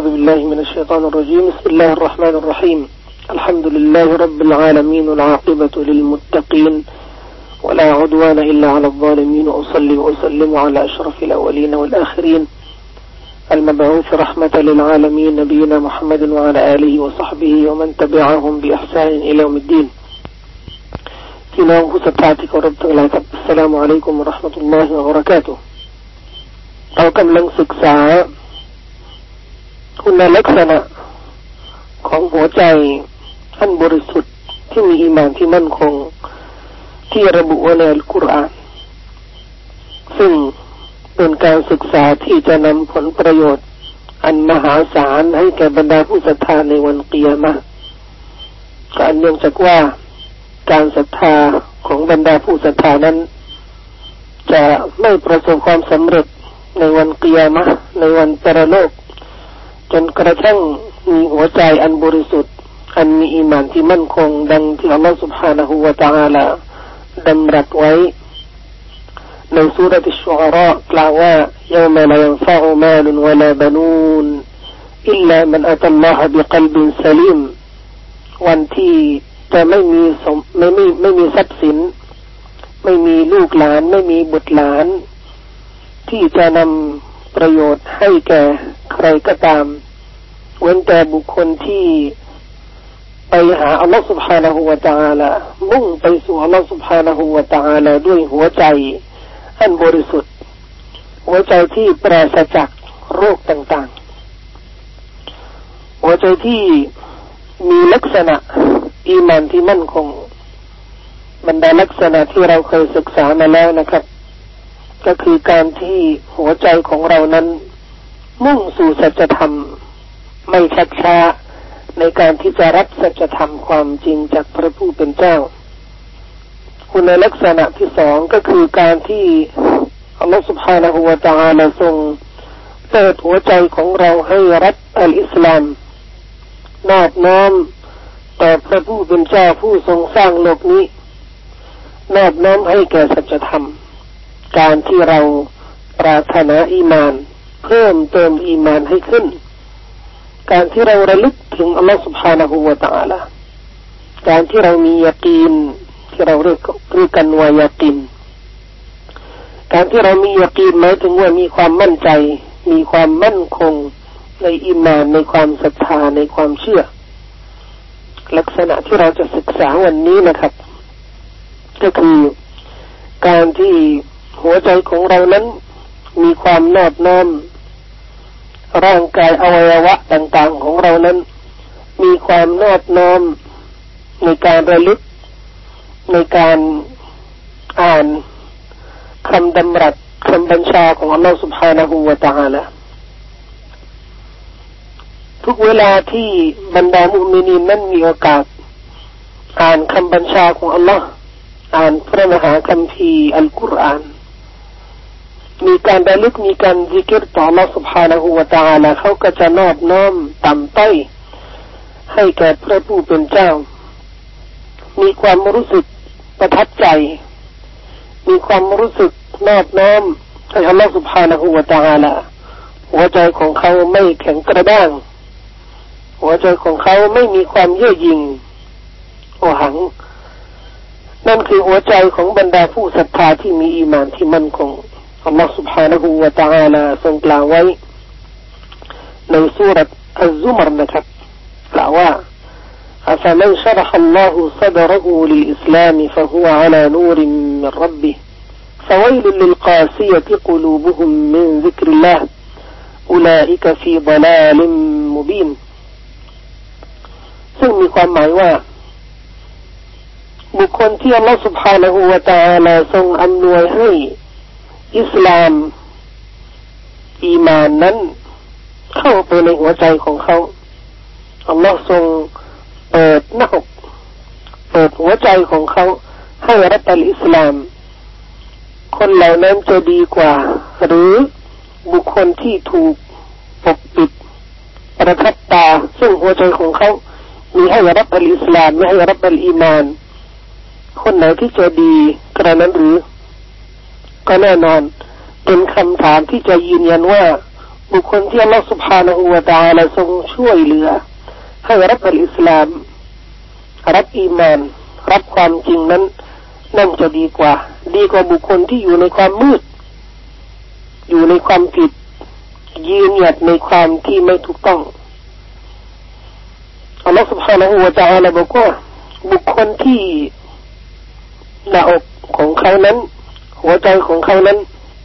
أعوذ بالله من الشيطان الرجيم بسم الله الرحمن الرحيم الحمد لله رب العالمين والعاقبة للمتقين ولا عدوان إلا على الظالمين وأصلي وأسلم على أشرف الأولين والآخرين المبعوث رحمة للعالمين نبينا محمد وعلى آله وصحبه ومن تبعهم بإحسان إلى يوم الدينพี่น้องผู้ศรัทธาที่เคารพทั้งหลายครับอัสสลามุอะลัยกุมวะเราะห์มะตุลลอฮิวะบะเราะกาตุฮ์เรากำลังศึกษาคุณลักษณะของหัวใจอันบริสุทธิ์ที่มีอีหม่านที่มั่นคงที่ระบุไว้ในอัลกุรอานซึ่งเป็นการศึกษาที่จะนำผลประโยชน์อันมหาศาลให้แก่บรรดาผู้ศรัทธาในวันกิยามะห์ก็เนื่องจากว่าการศรัทธาของบรรดาผู้ศรัทธานั้นจะไม่ประสบความสำเร็จในวันกิยามะห์ในวันปรโลกจนกระทั่งมีหัวใจอันบริสุทธิ์อันมีอีหม่านที่มั่นคงดังที่อัลเลาะห์ซุบฮานะฮูวะตะอาลาดำรัสไว้ในซูเราะตุชชุอาเราะห์กล่าวว่ายอมลายันฟะอุมาลุนวะลาบะนูนอิลลามันอะตัลลอฮะบิกัลบินซะลีมวันที่จะไม่มีทรัพย์สินไม่มีลูกหลานไม่มีบุตรหลานที่จะนำประโยชน์ให้แก่ใครก็ตามเว้นแต่บุคคลที่ไปหาอัลลอฮฺ سبحانه และ تعالى มุ่งไปสู่อัลลอฮฺ سبحانه และ تعالى ด้วยหัวใจอันบริสุทธิ์หัวใจที่ปราศจากโรคต่างๆหัวใจที่มีลักษณะอีหม่านที่มั่นคงบรรดาลักษณะที่เราเคยศึกษามาแล้วนะครับก็คือการที่หัวใจของเรานั้นมุ่งสู่สัจธรรมไม่ชักช้าในการที่จะรับสัจธรรมความจริงจากพระผู้เป็นเจ้าคุณลักษณะที่สองก็คือการที่อัลลอฮฺ سبحانه และ تعالى ทรงเปิดหัวใจของเราให้รับอัลอิสลามนอบน้อมต่อพระผู้เป็นเจ้าผู้ทรงสร้างโลกนี้นอบน้อมให้แก่สัจธรรมการที่เราปรารถนาอีหม่านเพิ่มเติมอีหม่านให้ขึ้นการที่เราระลึกถึงอัลลอฮฺ سبحانه และ تعالى การที่เรามียะกีนที่เราเรียกกันว่ายะกีนการที่เรามียะกีนหมายถึงว่ามีความมั่นใจมีความมั่นคงในอีหม่านในความศรัทธาในความเชื่อลักษณะที่เราจะศึกษาวันนี้นะครับก็คือการที่หัวใจของเรานั้นมีความนอบน้อมร่างกายอวัยวะต่างๆของเรานั้นมีความนอบน้อมในการระลึกในการอ่านคำดำรัสคำบัญชาของอัลลอฮฺ سبحانه และ تعالى ทุกเวลาที่บรรดามุมินีนนั้นมีโอกาสอ่านคำบัญชาของอัลลอฮฺอ่านพระมหาคัมภีร์อัลกุรอานมีการระลึกมีการซิกร์ต่ออัลลอฮฺ سبحانه และ تعالى เขาก็จะนอบน้อมต่ำต้อยให้แก่พระผู้เป็นเจ้ามีความรู้สึกประทับใจมีความรู้สึกนอบน้อมให้อัลลอฮฺ سبحانه และ تعالى หัวใจของเขาไม่แข็งกระด้างหัวใจของเขาไม่มีความเย่อหยิ่งโอหังนั่นคือหัวใจของบรรดาผู้ศรัทธาที่มีอีหม่านที่มั่นคงอัลลอฮฺ سبحانه และ تعالى ทรงกล่าวไว้ในซูเราะห์อัซซุมรนะครับกล่าวว่า أفمن شرح الله صدره للإسلام فهو على نور من ربه فويل للقاسية قلوبهم من ذكر الله أولئك في ضلال مبين ซึ่งมีความหมายว่าบุคคลที่อัลลอฮฺ سبحانه และ تعالى ทรงอำนวยให้อิสลามอีหม่านนั้นเข้าไปในหัวใจของเขาอัลลอฮฺทรงเปิดหน้าอกเปิดหัวใจของเขาให้รับอัลอิสลามคนเหล่านั้นจะดีกว่าหรือบุคคลที่ถูกปกปิดประทับตาซึ่งหัวใจของเขามีให้รับอัลอิสลามไม่ให้รับอัลอีมานคนไหนที่จะดีกระนั้นหรือก็แน่นอนเป็นคำถามที่จะยืนยันว่าบุคคลที่อัลเลาะห์ซุบฮานะฮูวะตะอาลาทรงช่วยเหลือให้รับอัลอิสลามรับอีมานรับความจริงนั้นนั่นจะดีกว่าบุคคลที่อยู่ในความมืดอยู่ในความผิดยืนหยัดในความที่ไม่ถูกต้องอัลเลาะห์ซุบฮานะฮูวะตะอาลาบอกว่าบุคคลที่หน้าอกของเขานั้นหัวใจของเขานั้น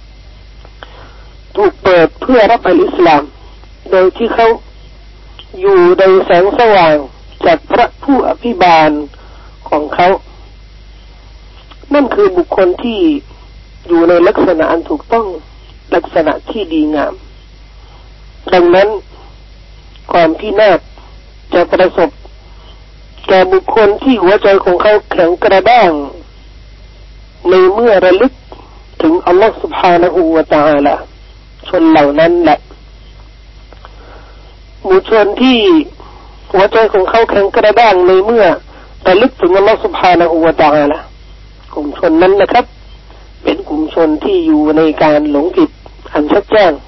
ถูกเปิดเพื่อรับอัลอิสลามโดยที่เขาอยู่ในแสงสว่างจากพระผู้อภิบาลของเขานั่นคือบุคคลที่อยู่ในลักษณะอันถูกต้องลักษณะที่ดีงามดังนั้นความพินาศจะประสบแก่บุคคลที่หัวใจของเขาแข็งกระด้างในเมื่อระลึกถึงอัลลอฮฺ سبحانه และ تعالى ชนเหล่านั้นแหละหมู่ชนที่หัวใจของเขาแข็งกระด้างในเมื่อระลึกถึงอัลลอฮฺ سبحانه และ تعالى กลุ่มชนนั้นนะครับเป็นกลุ่มชนที่อยู่ในการหลงผิดอันชัดแจ้ง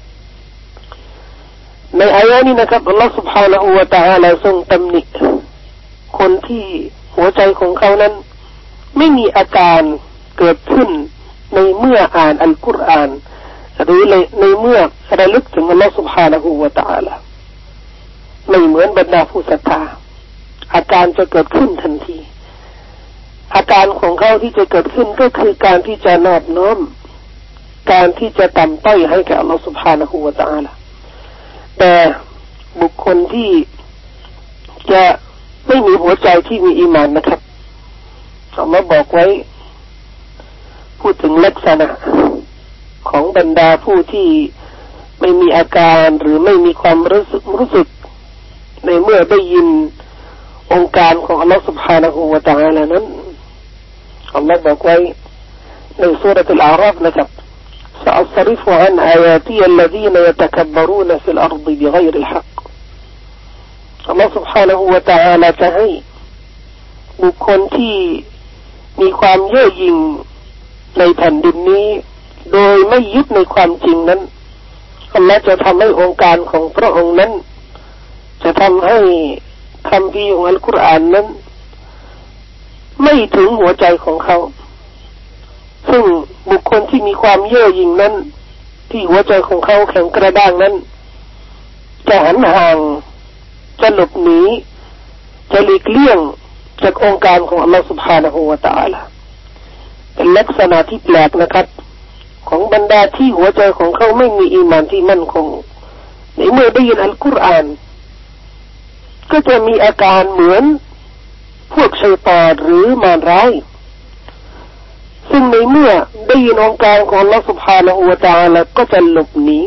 ในอายะนี้นะครับอัลลอฮฺ سبحانه และ تعالى ทรงตำหนิคนที่หัวใจของเขานั้นไม่มีอาการเกิดขึ้นในเมื่ออ่านอัลกุรอานหรือในเมื่อระลึกถึงอัลลอฮฺ سبحانه และ تعالى ไม่เหมือนบรรดาผู้ศรัทธาอาการจะเกิดขึ้นทันทีอาการของเขาที่จะเกิดขึ้นก็คือการที่จะนอบน้อมการที่จะต่ำต้อยให้แก่อัลลอฮฺ سبحانه และ تعالى แต่บุคคลที่จะไม่มีหัวใจที่มีอีหม่านนะครับอัลลอฮฺบอกไว้พูดถึงลักษณะของบรรดาผู้ที่ไม่มีอาการหรือไม่มีความรู้สึกในเมื่อได้ยินองค์การของอัลลอฮฺ سبحانه และ تعالى นั้นอัลลอฮฺบอกไว้ในซูเราะตุลอาราฟนะครับ سأصرف عن آياتي الذين يتكبرون في الأرض بغير الحق อัลลอฮฺ سبحانه และ تعالى จะให้บุคคลที่มีความเย่อหยิ่งในแผ่นดินนี้โดยไม่ยึดในความจริงนั้นอัลลอฮฺจะทำให้องค์การของพระองค์นั้นจะทำให้คัมภีร์ของอัลกุรอานนั้นไม่ถึงหัวใจของเขาซึ่งบุคคลที่มีความเย่อหยิ่งนั้นที่หัวใจของเขาแข็งกระด้างนั้นจะหันห่างจะหลบหนีจะหลีกเลี่ยงจากองค์การของอัลลอฮฺ سبحانه และ تعالى เป็นลักษณะที่แปลกนะครับของบรรดาที่หัวใจของเขาไม่มีอีหม่านที่มั่นคงในเมื่อได้ยินอัลกุรอานก็จะมีอาการเหมือนพวกชัยฏอนหรือมารร้ายซึ่งในเมื่อได้ยินองค์การของอัลลอฮฺ سبحانه และ تعالى ก็จะหลบหนี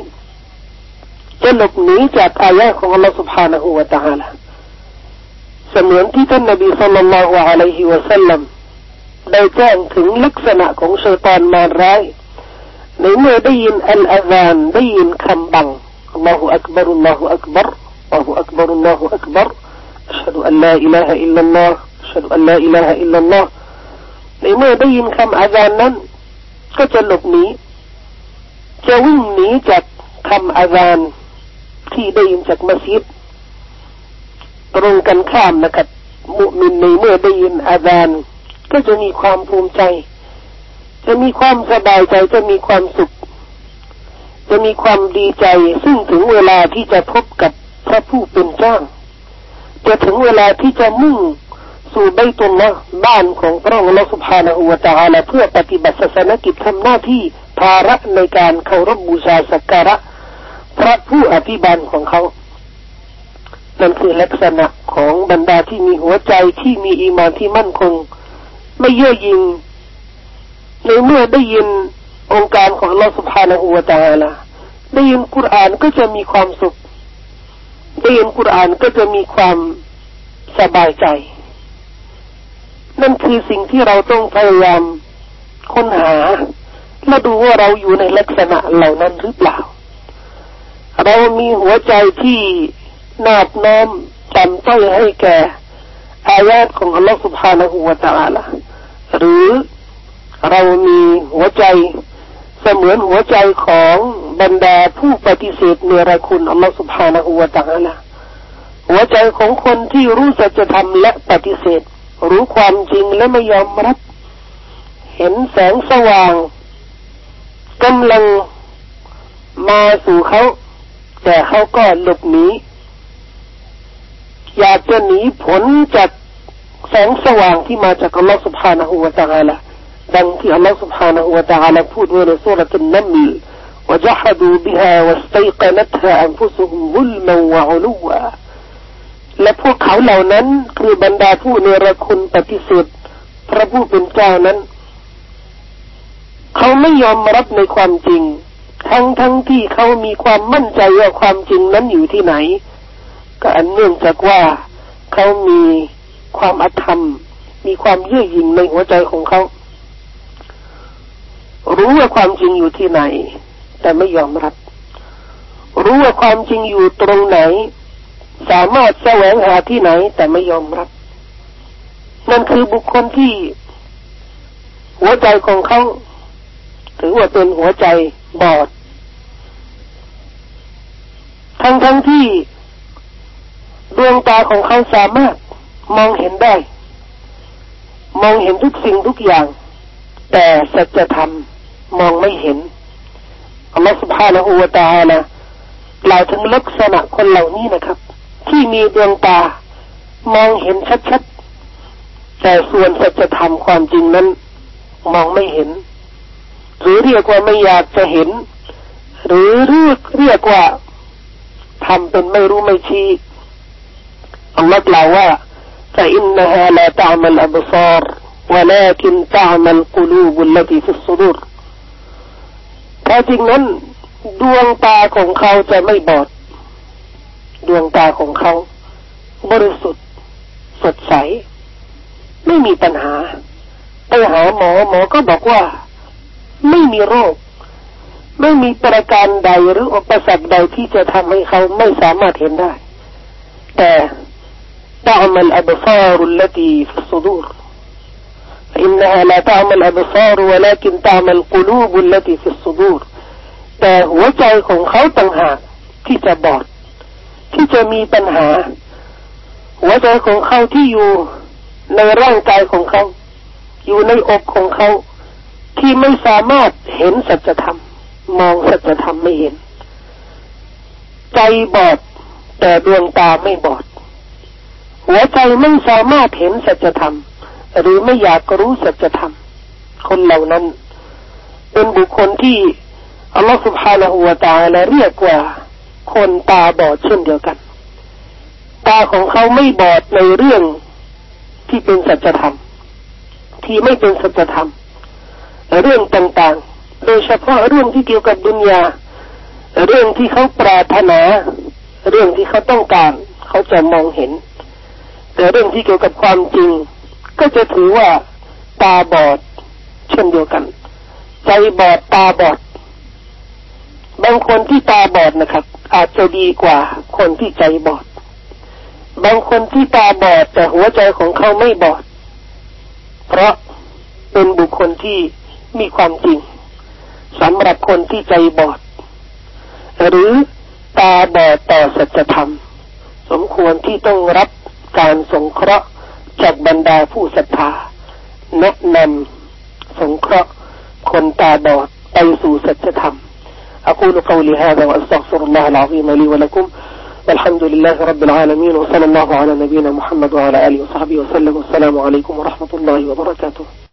จากอายะห์ของอัลลอฮฺ سبحانه และ تعالى เสมือนที่ท่านนบีศ็อลลัลลอฮุอะลัยฮิวะซัลลัมได้แจ้งถึงลักษณะของชัยฏอนมารร้ายในเมื่อได้ยินอัลอาซานได้ยินคำบังอัลลอฮุอักบัรอัลลอฮุอักบัรอัลลอฮุอักบัรอัลลอฮุอักบัรอัชฮะดุอัลลาอิลาฮะอิลลัลลอฮอัชฮะดุอัลลาอิลาฮะอิลลัลลอฮในเมื่อได้ยินคำอาซานนั้นก็จะหลบหนีจะวิ่งหนีจากคำอาซานที่ได้ยินจากมัสยิดตรงกันข้ามนะครับมุมินในเมื่อได้ยินอาซานก็จะมีความภูมิใจจะมีความสบายใจจะมีความสุขจะมีความดีใจซึ่งถึงเวลาที่จะพบกับพระผู้เป็นเจ้าจะถึงเวลาที่จะมุ่งสู่บัยตุลลอฮ์บ้านของพระองค์อัลเลาะห์ سبحانه และ تعالى เพื่อปฏิบัติศาสนกิจทำหน้าที่ภาระในการเคารพบูชาสักการะพระผู้อภิบาลของเขานั่นคือลักษณะของบรรดาที่มีหัวใจที่มีอีหม่านที่มั่นคงไม่เย่อหยิ่งในเมื่อได้ยินองค์การของอัลเลาะห์ سبحانه และ تعالى ได้ยินกุรอานก็จะมีความสุขได้ยินกุรอานก็จะมีความสบายใจนั่นคือสิ่งที่เราต้องพยายามค้นหาและดูว่าเราอยู่ในลักษณะเหล่านั้นหรือเปล่าเรามีหัวใจที่นอบน้อมต่ำต้อยให้แก่อายะห์ของอัลลอฮฺ سبحانه และ تعالى หรือเรามีหัวใจเสมือนหัวใจของบรรดาผู้ปฏิเสธเนรคุณอัลลอฮฺ سبحانه และ تعالى หัวใจของคนที่รู้สัจธรรมและปฏิเสธรู้ความจริงและไม่ยอมรับเห็นแสงสว่างกำลังมาสู่เขาแต่เขาก็หลบหนีอยากจะหนีผลจากแสงสว่างที่มาจากอัลลอฮฺ سبحانه และ تعالى ดังที่อัลลอฮฺ سبحانه และ تعالى พูดไว้ในซูเราะตุนนัมล وجحدوا بها واستيقنتها أنفسهم ظلما وعلوا และพวกเขาเหล่านั้นคือบรรดาผู้เนรคุณปฏิเสธพระผู้เป็นเจ้านั้นเขาไม่ยอมรับในความจริงทั้งที่เขามีความมั่นใจว่าความจริงนั้นอยู่ที่ไหนก็อันเนื่องจากว่าเขามีความอธรรมมีความเย่อหยิ่งในหัวใจของเขารู้ว่าความจริงอยู่ที่ไหนแต่ไม่ยอมรับรู้ว่าความจริงอยู่ตรงไหนสามารถแสวงหาที่ไหนแต่ไม่ยอมรับนั่นคือบุคคลที่หัวใจของเขาถือว่าเป็นหัวใจบอดทั้งที่ดวงตาของเขาสามารถมองเห็นได้มองเห็นทุกสิ่งทุกอย่างแต่สัจธรรมมองไม่เห็นอัลลอฮฺ سبحانه และ تعالى กล่าวถึงลักษณะคนเหล่านี้นะครับที่มีดวงตามองเห็นชัดๆแต่ส่วนสัจธรรมความจริงนั้นมองไม่เห็นหรือเรียกว่าไม่อยากจะเห็นหรือเรียกว่าทำเป็นไม่รู้ไม่ชี้อัลลอฮฺกล่าวว่า فإنها لا تعمى الأبصار ولكن تعمى القلوب التي في الصدور แท้จริงนั้นดวงตาของเขาจะไม่บอดดวงตาของเขาบริสุทธิ์สดใสไม่มีปัญหาไปหาหมอก็บอกว่าไม่มีโรคไม่มีประการใดหรืออุปสรรคใดที่จะทำให้เขาไม่สามารถเห็นได้แต่تعمى الأبصار التي في الصدور فإنها لا تعمى الأبصار ولكن تعمى القلوب التي في الصدور แต่หัวใจของเขาต่างหากที่จะบอดที่จะมีปัญหาหัวใจของเขาที่อยู่ในร่างกายของเขาอยู่ในอกของเขาที่ไม่สามารถเห็นสัจธรรมมองสัจธรรมไม่เห็นใจบอดแต่ดวงตาไม่บอดหัวใจไม่สามารถเห็นสัจธรรมหรือไม่อยากรู้สัจธรรมคนเหล่านั้นเป็นบุคคลที่อัลลอฮฺ سبحانه และ تعالى เรียกว่าคนตาบอดเช่นเดียวกันตาของเขาไม่บอดในเรื่องที่เป็นสัจธรรมที่ไม่เป็นสัจธรรมเรื่องต่างๆโดยเฉพาะเรื่องที่เกี่ยวกับดุนยาเรื่องที่เขาปรารถนาเรื่องที่เขาต้องการเขาจะมองเห็นแต่เรื่องที่เกี่ยวกับความจริงก็จะถือว่าตาบอดเช่นเดียวกันใจบอดตาบอดบางคนที่ตาบอดนะครับอาจจะดีกว่าคนที่ใจบอดบางคนที่ตาบอดแต่หัวใจของเขาไม่บอดเพราะเป็นบุคคลที่มีความจริงสำหรับคนที่ใจบอดหรือตาบอดต่อสัจธรรมสมควรที่ต้องรับการสงเคราะห์จากบรรดาผู้ศรัทธาแนะนำสงเคราะห์คนตาบอดไปสู่สัจธรรมأقول قولي هذا وأستغفر الله العظيم لي ولكم والحمد لله رب العالمين وصلى الله على نبينا محمد وعلى آله وصحبه وسلم والسلام عليكم ورحمة الله وبركاته